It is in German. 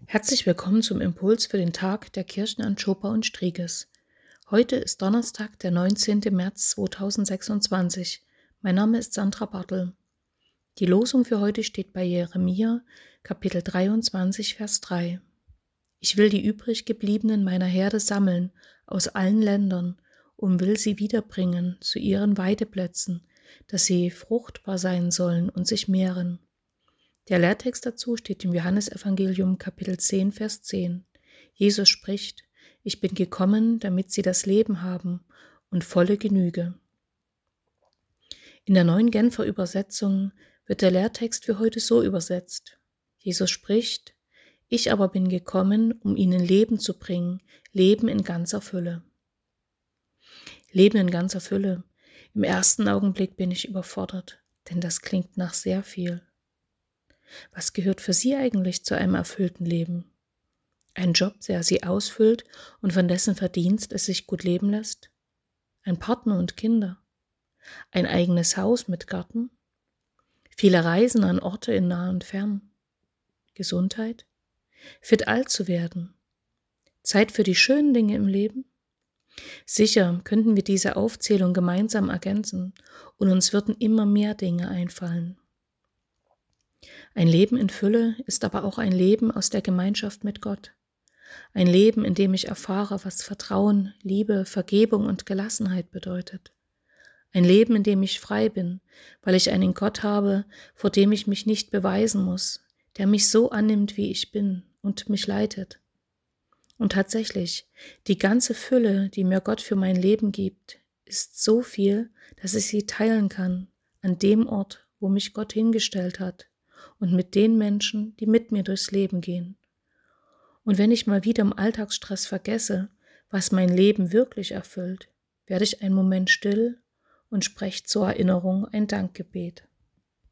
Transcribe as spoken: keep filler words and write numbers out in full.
Herzlich willkommen zum Impuls für den Tag der Kirchen an Schoper und Striegis. Heute ist Donnerstag, der neunzehnte März zweitausendsechsundzwanzig. Mein Name ist Sandra Bartel. Die Losung für heute steht bei Jeremia, Kapitel dreiundzwanzig, Vers drei. Ich will die übrig gebliebenen meiner Herde sammeln aus allen Ländern und will sie wiederbringen zu ihren Weideplätzen, dass sie fruchtbar sein sollen und sich mehren. Der Lehrtext dazu steht im Johannesevangelium Kapitel zehn, Vers zehn. Jesus spricht: Ich bin gekommen, damit sie das Leben haben und volle Genüge. In der neuen Genfer Übersetzung wird der Lehrtext für heute so übersetzt: Jesus spricht: Ich aber bin gekommen, um ihnen Leben zu bringen, Leben in ganzer Fülle. Leben in ganzer Fülle. Im ersten Augenblick bin ich überfordert, denn das klingt nach sehr viel. Was gehört für Sie eigentlich zu einem erfüllten Leben? Ein Job, der Sie ausfüllt und von dessen Verdienst es sich gut leben lässt? Ein Partner und Kinder? Ein eigenes Haus mit Garten? Viele Reisen an Orte in nah und fern? Gesundheit? Fit alt zu werden? Zeit für die schönen Dinge im Leben? Sicher könnten wir diese Aufzählung gemeinsam ergänzen und uns würden immer mehr Dinge einfallen. Ein Leben in Fülle ist aber auch ein Leben aus der Gemeinschaft mit Gott. Ein Leben, in dem ich erfahre, was Vertrauen, Liebe, Vergebung und Gelassenheit bedeutet. Ein Leben, in dem ich frei bin, weil ich einen Gott habe, vor dem ich mich nicht beweisen muss, der mich so annimmt, wie ich bin und mich leitet. Und tatsächlich, die ganze Fülle, die mir Gott für mein Leben gibt, ist so viel, dass ich sie teilen kann an dem Ort, wo mich Gott hingestellt hat, und mit den Menschen, die mit mir durchs Leben gehen. Und wenn ich mal wieder im Alltagsstress vergesse, was mein Leben wirklich erfüllt, werde ich einen Moment still und spreche zur Erinnerung ein Dankgebet.